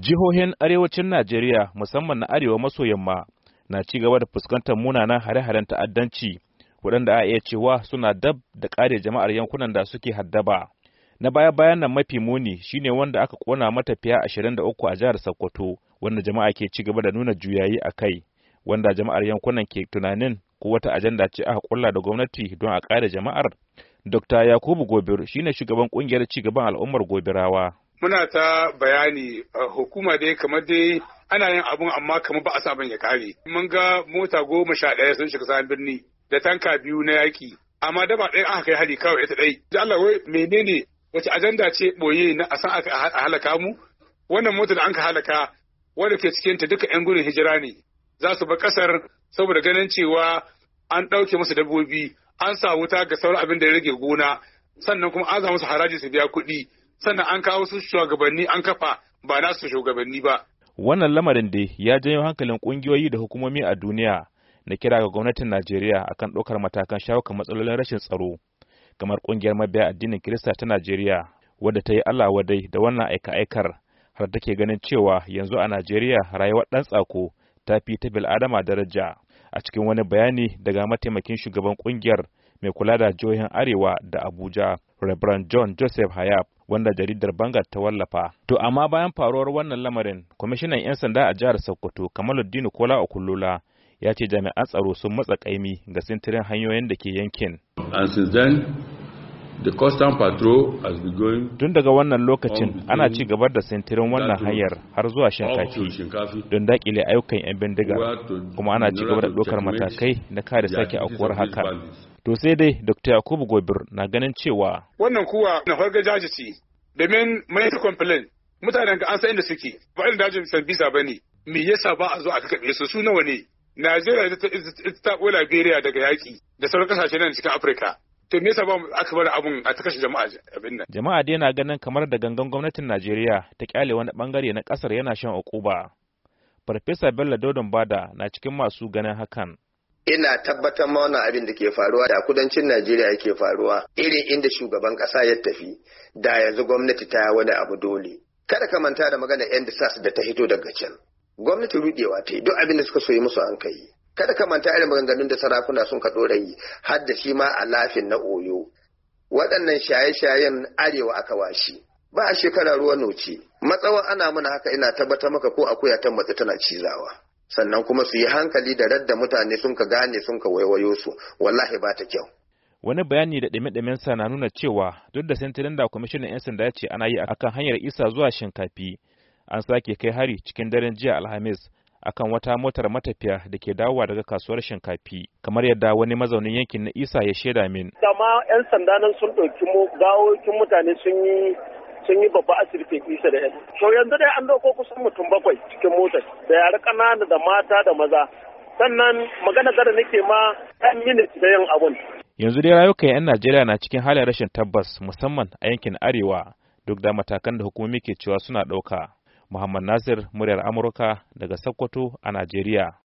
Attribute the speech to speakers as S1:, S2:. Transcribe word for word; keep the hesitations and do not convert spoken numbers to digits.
S1: Jihohin arewacin Najeriya musamman na arewa maso yamma na ci gaba da fuskantar munanan hare-haren ta'addanci waɗanda a iya cewa suna dab da ƙare jama'ar yankunan da suke haddaba. Na baya-bayan nan mafi muni shine wanda aka kona matafiya ashirin da uku a jihar Sokoto, wanda jama'a ke ci gaba da nuna juyayi a kai, wanda jama'ar yankunan ke tunanin ko wata ajanda ce aka kulla da gwamnati don a ƙare jama'ar. Dokta Yakubu Gobir shine shugaban ƙungiyar ci gaban al'ummar Gobirawa.
S2: Muna ta bayani a hukuma dai kamar dai ana yin abun amma kamar ba a sa abin ya kare. Mun ga mota goma sha ɗaya sun shiga sabon birni da tanka biyu na yaƙi. Amma daba ɗaya aka kai hali kawai ita ɗai. Da Allah wai menene wace ajanda ce ɓoye na a san aka halaka mu? Wannan mota da an ka halaka wanda ke cikin ta duka ƴan gudun hijira ne. Za su bar ƙasar saboda ganin cewa an ɗauke musu dabbobi, an sa wuta ga sauran abin da ya rage gona, sannan kuma an za musu haraji su biya kuɗi. Sannan an kawo su shugabanni an kafa ba nasu shugabanni ba.
S1: Wannan lamarin dai ya janyo hankalin kungiyoyi da hukumomi a duniya na kira ga gwamnatin Najeriya akan ɗaukar matakan shawo kan matsalolin rashin tsaro, kamar kungiyar mabiya addinin Kirista ta Najeriya wadda ta yi Allah wadai da wannan aika-aikar har take ganin cewa yanzu a Najeriya rayuwar ɗan tsako ta fi ta bil'adama daraja. A cikin wani bayani daga mataimakin shugaban kungiyar mai kula da jihohin Arewa da Abuja, Reverend John Joseph Hayab, wanda jaridar Bangar ta wallafa. To amma bayan faruwar wannan lamarin, kwamishinan 'yan sanda a jihar Sokoto, Kamaluddin Kola Okullola, ya ce jami'an tsaro sun matsa kaimi ga sintirin hanyoyin da ke yankin.
S3: And since then, the Custom Patrol has been going.
S1: Tun daga wannan lokacin ana ci gaba da sintirin wannan hanyar har zuwa Shinkafi don dakile ayyukan 'yan bindiga, kuma ana ci gaba da ɗaukar matakai na kare sake aukuwar haka. To sai dai Dokta Yakubu Gobir na ganin cewa
S2: wannan kuwa na farga jaji ce, domin mai complain mutanen ga an san inda suke, ba irin dajin Sambisa bane. Me yasa ba a zo a kakabe su su nawa ne? Najeriya ta ta ko Liberia daga yaki da sauran kasashe nan cikin Afirka. To me yasa ba aka bar abun a ta kashe jama'a abin nan?
S1: Jama'a dai na ganin kamar da gangan gwamnatin Najeriya ta kyale wani bangare na kasar yana shan ukuba. Farfesa Bello Dodon Bada na cikin masu ganin hakan.
S4: Ina tabbatar ma wannan abin da ke faruwa da kudancin Najeriya yake faruwa irin inda shugaban kasa ya tafi da yanzu gwamnati ta wani abu dole. Kada ka manta da magana yan da sas da ta hito daga can. Gwamnati rudewa ta yi duk abin da suka so yi musu an kai. Kada ka manta irin maganganun da sarakuna sun ka dora yi har da shi ma a lafin na Oyo. Waɗannan shaye-shayen arewa aka washi. Ba a shekara ruwa noce. Matsawan ana mana haka ina tabbatar maka ko akuya ta matsi tana cizawa. Sannan kuma su yi hankali da radda mutane sun ka gane sun ka waiwayo su, wallahi ba ta kyau.
S1: Wani bayani da ɗime-ɗimen sa na nuna cewa duk da sintirin da kwamishinan 'yan sanda ya ce ana yi akan hanyar Isa zuwa Shinkafi, an sake kai hari cikin daren jiya Alhamis akan wata motar matafiya da ke dawowa daga kasuwar Shinkafi, kamar yadda wani mazaunin yankin na Isa ya shaida min.
S5: Dama 'yan sanda nan sun ɗauki gawokin mutane sun yi sun yi babba asibitin Isa da yan. To yanzu dai an dauko kusan mutum bakwai cikin motar da yare ƙanana da mata da maza. Sannan magana da nake ma ɗan minit da yin abun.
S1: Yanzu dai rayukan 'yan Najeriya na cikin halin rashin tabbas musamman a yankin Arewa duk da matakan da hukumomi ke cewa suna ɗauka. Muhammad Nasir, muryar Amurka daga Sokoto a Najeriya.